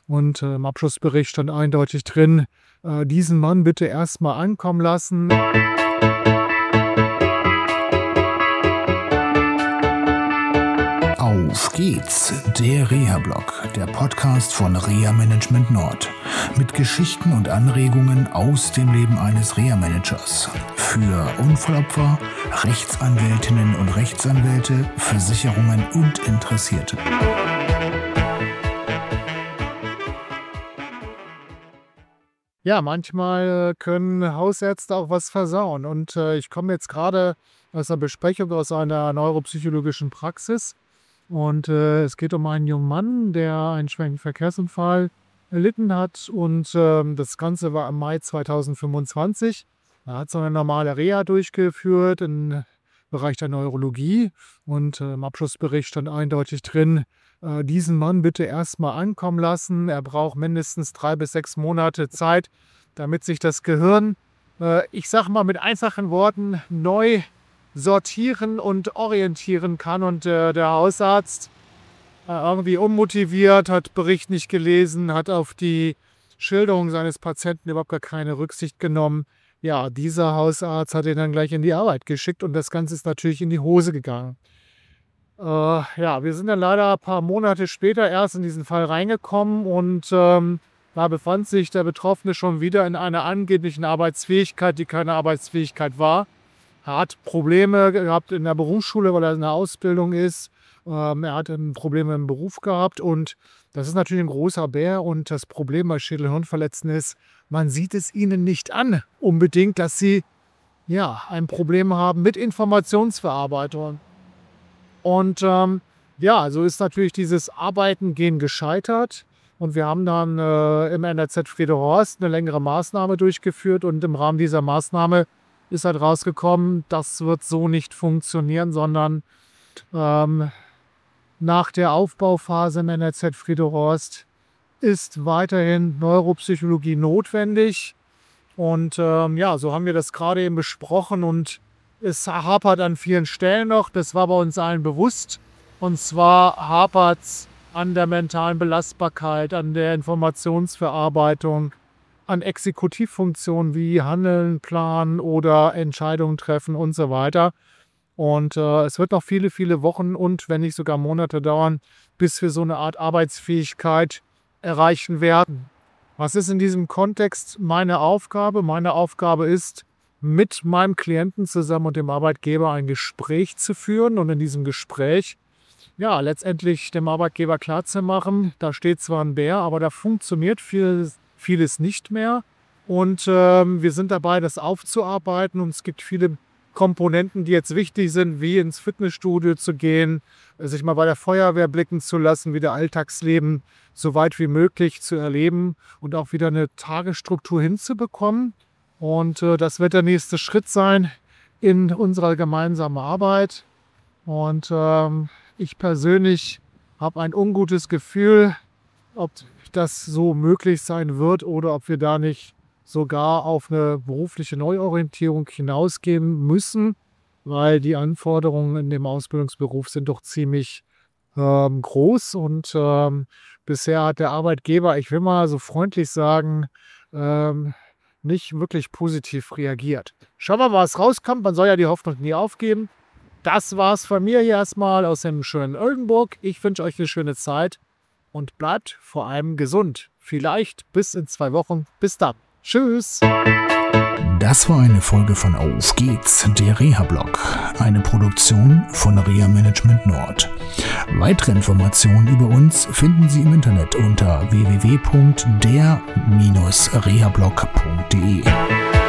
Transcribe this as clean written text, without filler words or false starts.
Und im Abschlussbericht stand eindeutig drin, diesen Mann bitte erstmal ankommen lassen. Auf geht's, der Reha-Blog, der Podcast von Reha Management Nord. Mit Geschichten und Anregungen aus dem Leben eines Reha-Managers. Für Unfallopfer, Rechtsanwältinnen und Rechtsanwälte, Versicherungen und Interessierte. Ja, manchmal können Hausärzte auch was versauen. Und ich komme jetzt gerade aus einer Besprechung aus einer neuropsychologischen Praxis. Und es geht um einen jungen Mann, der einen schweren Verkehrsunfall erlitten hat. Und das Ganze war im Mai 2025. Er hat so eine normale Reha durchgeführt im Bereich der Neurologie. Und im Abschlussbericht stand eindeutig drin, diesen Mann bitte erstmal ankommen lassen. Er braucht mindestens 3 bis 6 Monate Zeit, damit sich das Gehirn, ich sage mal mit einfachen Worten, neu sortieren und orientieren kann. Und der Hausarzt irgendwie unmotiviert, hat Bericht nicht gelesen, hat auf die Schilderung seines Patienten überhaupt gar keine Rücksicht genommen. Ja, dieser Hausarzt hat ihn dann gleich in die Arbeit geschickt und das Ganze ist natürlich in die Hose gegangen. Ja, wir sind dann leider ein paar Monate später erst in diesen Fall reingekommen und da befand sich der Betroffene schon wieder in einer angeblichen Arbeitsfähigkeit, die keine Arbeitsfähigkeit war. Er hat Probleme gehabt in der Berufsschule, weil er in der Ausbildung ist. Er hat Probleme im Beruf gehabt und das ist natürlich ein großer Bär. Und das Problem bei Schädel-Hirnverletzten ist, man sieht es ihnen nicht an unbedingt, dass sie ja ein Problem haben mit Informationsverarbeitung. Und ja, so ist natürlich dieses Arbeiten-Gehen gescheitert. Und wir haben dann im NRZ Friedehorst eine längere Maßnahme durchgeführt. Und im Rahmen dieser Maßnahme ist halt rausgekommen, das wird so nicht funktionieren, sondern nach der Aufbauphase im NRZ Friedehorst ist weiterhin Neuropsychologie notwendig. Und ja, so haben wir das gerade eben besprochen und es hapert an vielen Stellen noch, das war bei uns allen bewusst. Und zwar hapert es an der mentalen Belastbarkeit, an der Informationsverarbeitung, an Exekutivfunktionen wie Handeln, Planen oder Entscheidungen treffen und so weiter. Und es wird noch viele, viele Wochen und wenn nicht sogar Monate dauern, bis wir so eine Art Arbeitsfähigkeit erreichen werden. Was ist in diesem Kontext meine Aufgabe? Meine Aufgabe ist, mit meinem Klienten zusammen und dem Arbeitgeber ein Gespräch zu führen und in diesem Gespräch ja letztendlich dem Arbeitgeber klarzumachen, da steht zwar ein Bär, aber da funktioniert vieles nicht mehr und wir sind dabei, das aufzuarbeiten und es gibt viele Komponenten, die jetzt wichtig sind, wie ins Fitnessstudio zu gehen, sich mal bei der Feuerwehr blicken zu lassen, wieder Alltagsleben so weit wie möglich zu erleben und auch wieder eine Tagesstruktur hinzubekommen. Und das wird der nächste Schritt sein in unserer gemeinsamen Arbeit. Und ich persönlich habe ein ungutes Gefühl, ob das so möglich sein wird oder ob wir da nicht sogar auf eine berufliche Neuorientierung hinausgehen müssen, weil die Anforderungen in dem Ausbildungsberuf sind doch ziemlich groß. Und bisher hat der Arbeitgeber, ich will mal so freundlich sagen, nicht wirklich positiv reagiert. Schauen wir mal, was rauskommt. Man soll ja die Hoffnung nie aufgeben. Das war's von mir hier erstmal aus dem schönen Oldenburg. Ich wünsche euch eine schöne Zeit und bleibt vor allem gesund. Vielleicht bis in 2 Wochen. Bis dann. Tschüss. Das war eine Folge von Auf geht's, der Reha-Blog, eine Produktion von Reha Management Nord. Weitere Informationen über uns finden Sie im Internet unter www.der-rehablog.de.